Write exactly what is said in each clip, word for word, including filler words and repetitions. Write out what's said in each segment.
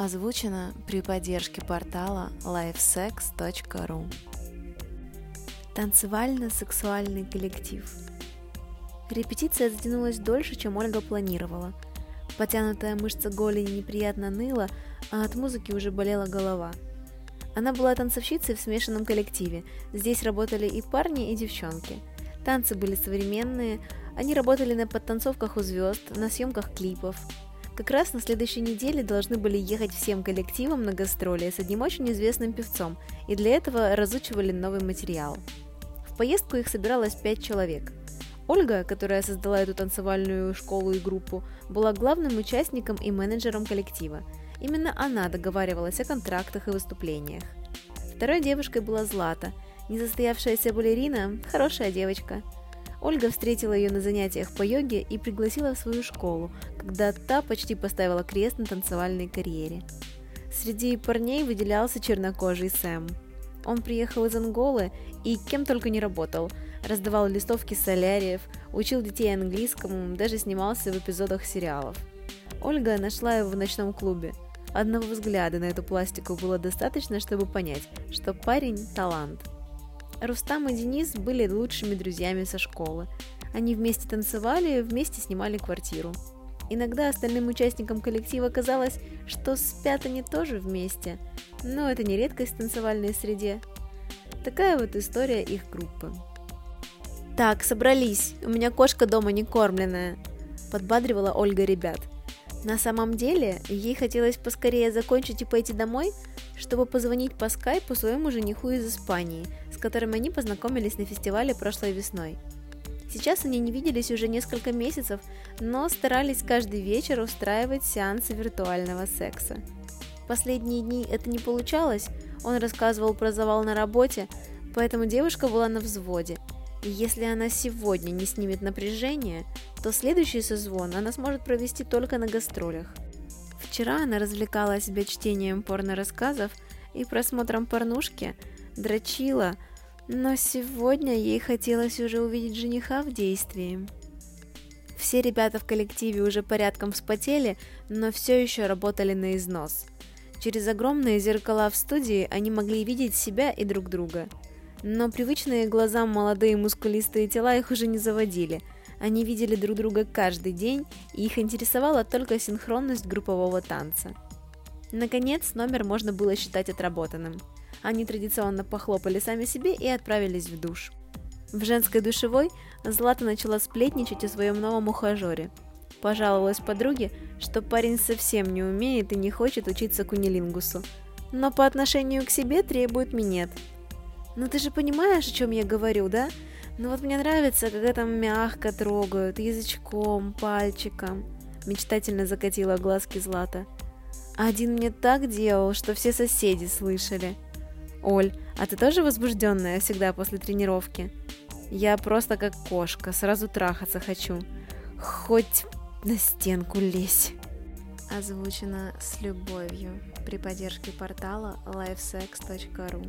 Озвучено при поддержке портала лайфсекс точка ру. Танцевально-сексуальный коллектив. Репетиция затянулась дольше, чем Ольга планировала. Потянутая мышца голени неприятно ныла, а от музыки уже болела голова. Она была танцовщицей в смешанном коллективе. Здесь работали и парни, и девчонки. Танцы были современные, они работали на подтанцовках у звезд, на съемках клипов. Как раз на следующей неделе должны были ехать всем коллективом на гастроли с одним очень известным певцом, и для этого разучивали новый материал. В поездку их собиралось пять человек. Ольга, которая создала эту танцевальную школу и группу, была главным участником и менеджером коллектива. Именно она договаривалась о контрактах и выступлениях. Второй девушкой была Злата, несостоявшаяся балерина, хорошая девочка. Ольга встретила ее на занятиях по йоге и пригласила в свою школу, когда та почти поставила крест на танцевальной карьере. Среди парней выделялся чернокожий Сэм. Он приехал из Анголы и кем только не работал. Раздавал листовки соляриев, учил детей английскому, даже снимался в эпизодах сериалов. Ольга нашла его в ночном клубе. Одного взгляда на эту пластику было достаточно, чтобы понять, что парень – талант. Рустам и Денис были лучшими друзьями со школы. Они вместе танцевали, вместе снимали квартиру. Иногда остальным участникам коллектива казалось, что спят они тоже вместе, но это не редкость в танцевальной среде. Такая вот история их группы. «Так, собрались, у меня кошка дома не кормленная», – подбадривала Ольга ребят. На самом деле, ей хотелось поскорее закончить и пойти домой, чтобы позвонить по скайпу своему жениху из Испании, с которым они познакомились на фестивале прошлой весной. Сейчас они не виделись уже несколько месяцев, но старались каждый вечер устраивать сеансы виртуального секса. Последние дни это не получалось, он рассказывал про завал на работе, поэтому девушка была на взводе. И если она сегодня не снимет напряжение, то следующий созвон она сможет провести только на гастролях. Вчера она развлекала себя чтением порно-рассказов и просмотром порнушки, дрочила, но сегодня ей хотелось уже увидеть жениха в действии. Все ребята в коллективе уже порядком вспотели, но все еще работали на износ. Через огромные зеркала в студии они могли видеть себя и друг друга. Но привычные глазам молодые мускулистые тела их уже не заводили. Они видели друг друга каждый день, и их интересовала только синхронность группового танца. Наконец, номер можно было считать отработанным. Они традиционно похлопали сами себе и отправились в душ. В женской душевой Злата начала сплетничать о своем новом ухажере. Пожаловалась подруге, что парень совсем не умеет и не хочет учиться кунилингусу, но по отношению к себе требует минет. «Ну ты же понимаешь, о чем я говорю, да? Ну вот мне нравится, когда там мягко трогают, язычком, пальчиком», – мечтательно закатила глазки Злата. «Один мне так делал, что все соседи слышали». «Оль, а ты тоже возбужденная всегда после тренировки?» «Я просто как кошка, сразу трахаться хочу. Хоть на стенку лезь». Озвучено с любовью при поддержке портала лайфсекс точка ру.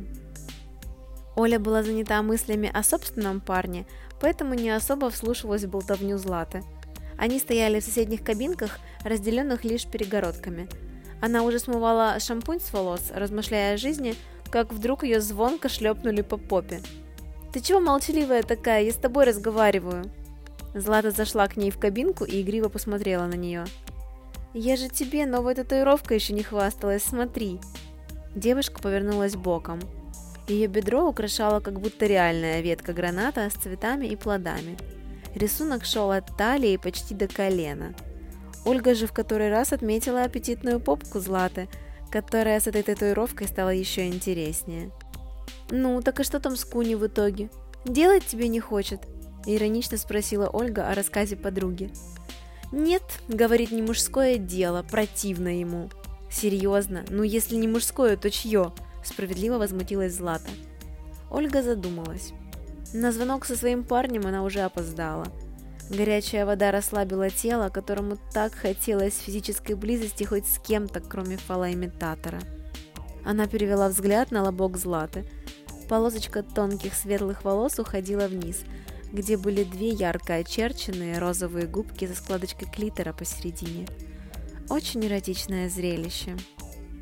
Оля была занята мыслями о собственном парне, поэтому не особо вслушивалась в болтовню Златы. Они стояли в соседних кабинках, разделенных лишь перегородками. Она уже смывала шампунь с волос, размышляя о жизни, как вдруг ее звонко шлепнули по попе. «Ты чего молчаливая такая? Я с тобой разговариваю!» Злата зашла к ней в кабинку и игриво посмотрела на нее. «Я же тебе новой татуировкой еще не хвасталась, смотри!» Девушка повернулась боком. Ее бедро украшала как будто реальная ветка граната с цветами и плодами. Рисунок шел от талии почти до колена. Ольга же в который раз отметила аппетитную попку Златы, которая с этой татуировкой стала еще интереснее. «Ну, так и что там с Куни в итоге? Делать тебе не хочет?» – иронично спросила Ольга о рассказе подруги. «Нет, – говорит, – не мужское дело, противно ему». «Серьезно? Ну если не мужское, то чье?» – справедливо возмутилась Злата. Ольга задумалась. На звонок со своим парнем она уже опоздала. Горячая вода расслабила тело, которому так хотелось физической близости хоть с кем-то, кроме фалоимитатора. Она перевела взгляд на лобок Златы. Полосочка тонких светлых волос уходила вниз, где были две ярко очерченные розовые губки со складочкой клитора посередине. Очень эротичное зрелище.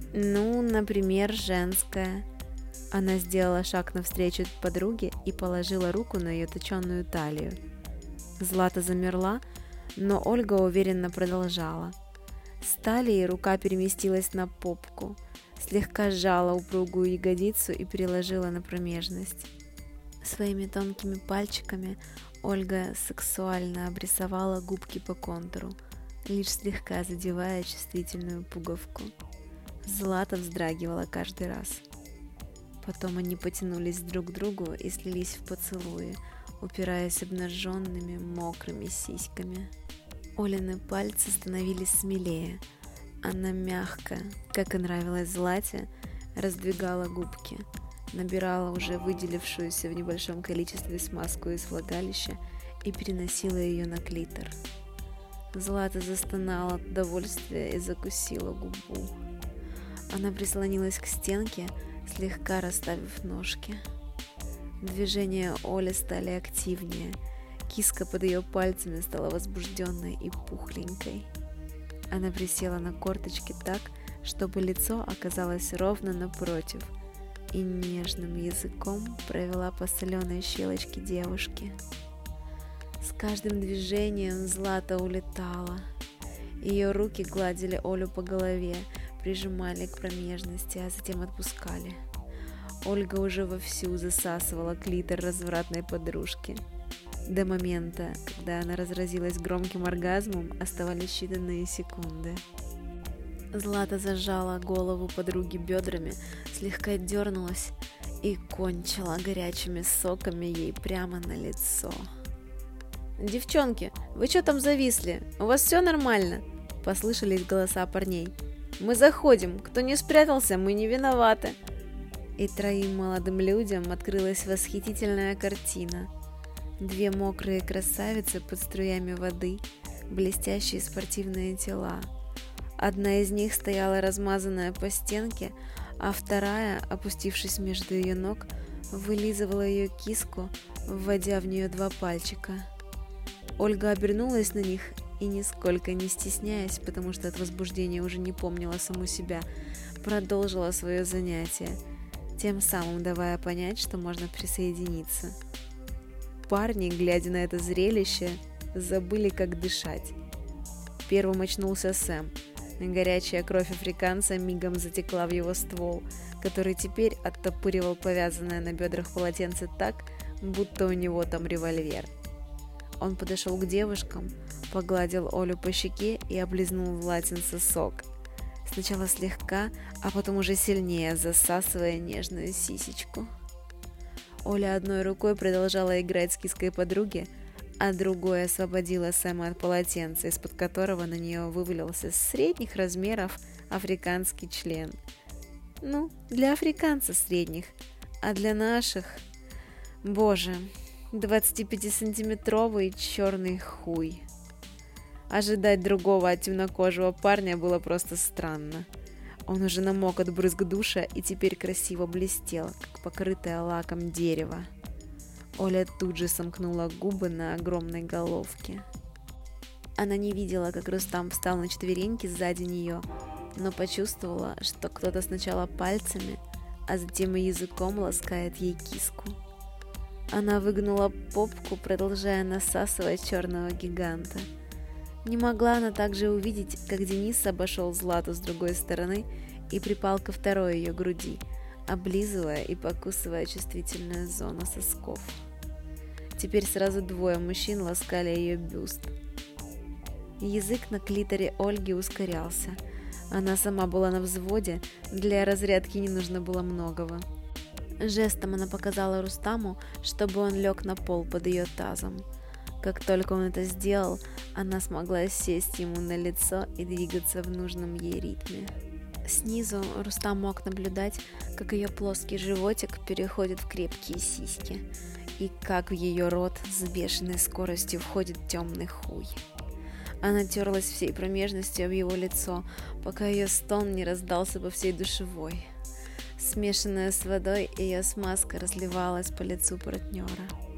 Ну, например, женская. Она сделала шаг навстречу подруге и положила руку на ее точенную талию. Злата замерла, но Ольга уверенно продолжала. С талии рука переместилась на попку, слегка сжала упругую ягодицу и переложила на промежность. Своими тонкими пальчиками Ольга сексуально обрисовала губки по контуру, лишь слегка задевая чувствительную пуговку. Злата вздрагивала каждый раз. Потом они потянулись друг к другу и слились в поцелуи, упираясь обнаженными мокрыми сиськами. Олины пальцы становились смелее. Она мягко, как и нравилось Злате, раздвигала губки, набирала уже выделившуюся в небольшом количестве смазку из влагалища и переносила ее на клитор. Злата застонала от удовольствия и закусила губу. Она прислонилась к стенке, слегка расставив ножки. Движения Оли стали активнее. Киска под ее пальцами стала возбужденной и пухленькой. Она присела на корточки так, чтобы лицо оказалось ровно напротив, и нежным языком провела по соленой щелочке девушки. С каждым движением Злата улетала. Ее руки гладили Олю по голове, прижимали к промежности, а затем отпускали. Ольга уже вовсю засасывала клитор развратной подружки. До момента, когда она разразилась громким оргазмом, оставались считанные секунды. Злата зажала голову подруги бедрами, слегка дернулась и кончила горячими соками ей прямо на лицо. «Девчонки, вы что там зависли? У вас все нормально?» – послышались голоса парней. «Мы заходим, кто не спрятался, мы не виноваты». И троим молодым людям открылась восхитительная картина. Две мокрые красавицы под струями воды, блестящие спортивные тела. Одна из них стояла размазанная по стенке, а вторая, опустившись между ее ног, вылизывала ее киску, вводя в нее два пальчика. Ольга обернулась на них и, нисколько не стесняясь, потому что от возбуждения уже не помнила саму себя, продолжила свое занятие, тем самым давая понять, что можно присоединиться. Парни, глядя на это зрелище, забыли, как дышать. Первым очнулся Сэм. Горячая кровь африканца мигом затекла в его ствол, который теперь оттопыривал повязанное на бедрах полотенце так, будто у него там револьвер. Он подошел к девушкам, погладил Олю по щеке и облизнул Златин сосок. Сначала слегка, а потом уже сильнее, засасывая нежную сисечку. Оля одной рукой продолжала играть с киской подруги, а другой освободила Сэма от полотенца, из-под которого на нее вывалился средних размеров африканский член. Ну, для африканцев средних, а для наших... Боже, двадцатипятисантиметровый черный хуй. Ожидать другого от темнокожего парня было просто странно. Он уже намок от брызг душа и теперь красиво блестел, как покрытое лаком дерево. Оля тут же сомкнула губы на огромной головке. Она не видела, как Рустам встал на четвереньки сзади нее, но почувствовала, что кто-то сначала пальцами, а затем и языком ласкает ей киску. Она выгнула попку, продолжая насасывать черного гиганта. Не могла она также увидеть, как Денис обошел Злату с другой стороны и припал ко второй ее груди, облизывая и покусывая чувствительную зону сосков. Теперь сразу двое мужчин ласкали ее бюст. Язык на клиторе Ольги ускорялся. Она сама была на взводе, для разрядки не нужно было многого. Жестом она показала Рустаму, чтобы он лег на пол под ее тазом. Как только он это сделал, она смогла сесть ему на лицо и двигаться в нужном ей ритме. Снизу Рустам мог наблюдать, как ее плоский животик переходит в крепкие сиськи, и как в ее рот с бешеной скоростью входит темный хуй. Она терлась всей промежностью об его лицо, пока ее стон не раздался по всей душевой. Смешанная с водой, ее смазка разливалась по лицу партнера.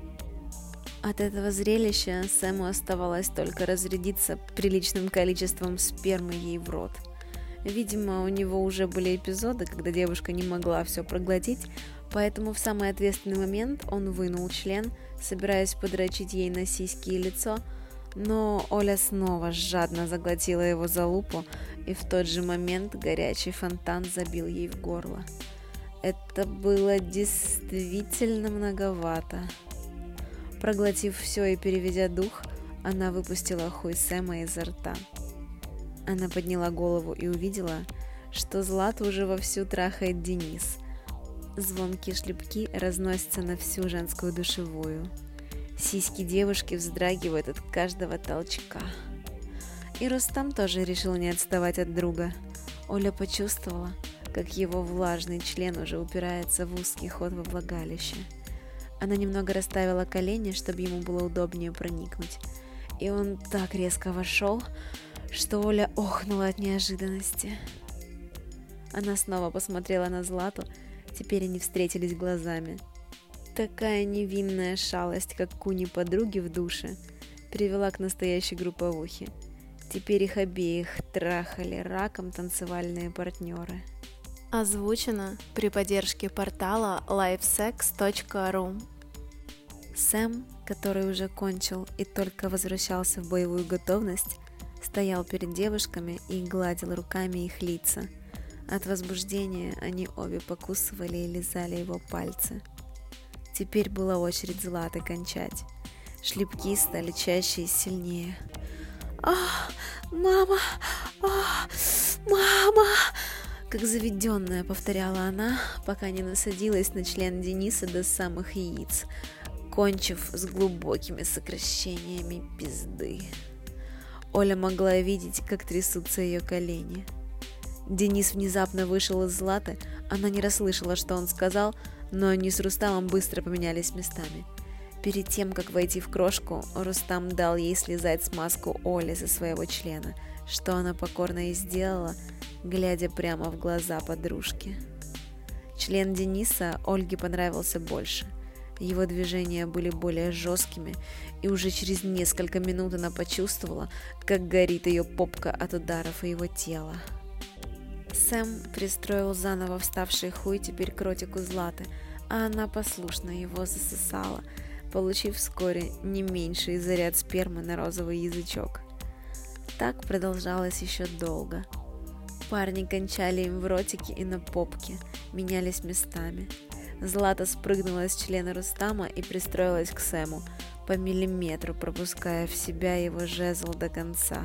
От этого зрелища Сэму оставалось только разрядиться приличным количеством спермы ей в рот. Видимо, у него уже были эпизоды, когда девушка не могла все проглотить, поэтому в самый ответственный момент он вынул член, собираясь подрочить ей на сиськи и лицо, но Оля снова жадно заглотила его за лупу, и в тот же момент горячий фонтан забил ей в горло. Это было действительно многовато. Проглотив все и переведя дух, она выпустила хуй Сэма изо рта. Она подняла голову и увидела, что Злату уже вовсю трахает Денис. Звонкие шлепки разносятся на всю женскую душевую. Сиськи девушки вздрагивают от каждого толчка. И Рустам тоже решил не отставать от друга. Оля почувствовала, как его влажный член уже упирается в узкий ход во влагалище. Она немного расставила колени, чтобы ему было удобнее проникнуть. И он так резко вошел, что Оля охнула от неожиданности. Она снова посмотрела на Злату, теперь они встретились глазами. Такая невинная шалость, как куни подруги в душе, привела к настоящей групповухе. Теперь их обеих трахали раком танцевальные партнеры. Озвучено при поддержке портала лайфсекс точка ру. Сэм, который уже кончил и только возвращался в боевую готовность, стоял перед девушками и гладил руками их лица. От возбуждения они обе покусывали и лизали его пальцы. Теперь была очередь Златы кончать. Шлепки стали чаще и сильнее. «Ах, мама! Ах, мама!» Как заведенная повторяла она, пока не насадилась на член Дениса до самых яиц, кончив с глубокими сокращениями пизды. Оля могла видеть, как трясутся ее колени. Денис внезапно вышел из Златы, она не расслышала, что он сказал, но они с Рустамом быстро поменялись местами. Перед тем, как войти в крошку, Рустам дал ей слезать смазку Оли со своего члена, что она покорно и сделала, глядя прямо в глаза подружки. Член Дениса Ольге понравился больше. Его движения были более жесткими, и уже через несколько минут она почувствовала, как горит ее попка от ударов и его тела. Сэм пристроил заново вставший хуй теперь к ротику Златы, а она послушно его засосала, получив вскоре не меньший заряд спермы на розовый язычок. Так продолжалось еще долго. Парни кончали им в ротике и на попке, менялись местами. Злата спрыгнула с члена Рустама и пристроилась к Сэму, по миллиметру пропуская в себя его жезл до конца.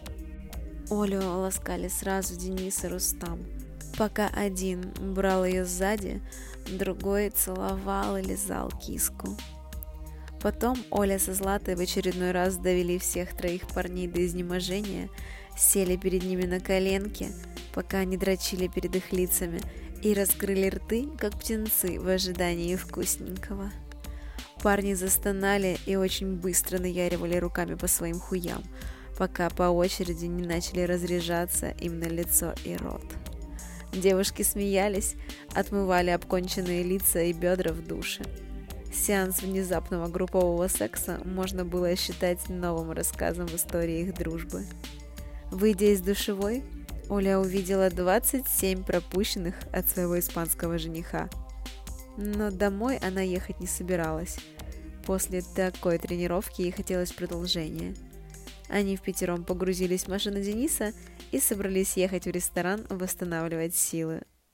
Олю ласкали сразу Денис и Рустам, пока один брал ее сзади, другой целовал и лизал киску. Потом Оля со Златой в очередной раз довели всех троих парней до изнеможения, сели перед ними на коленки, пока они дрочили перед их лицами, и раскрыли рты, как птенцы, в ожидании вкусненького. Парни застонали и очень быстро наяривали руками по своим хуям, пока по очереди не начали разряжаться им на лицо и рот. Девушки смеялись, отмывали обконченные лица и бедра в душе. Сеанс внезапного группового секса можно было считать новым рассказом в истории их дружбы. Выйдя из душевой, Оля увидела двадцать семь пропущенных от своего испанского жениха. Но домой она ехать не собиралась. После такой тренировки ей хотелось продолжения. Они впятером погрузились в машину Дениса и собрались ехать в ресторан восстанавливать силы.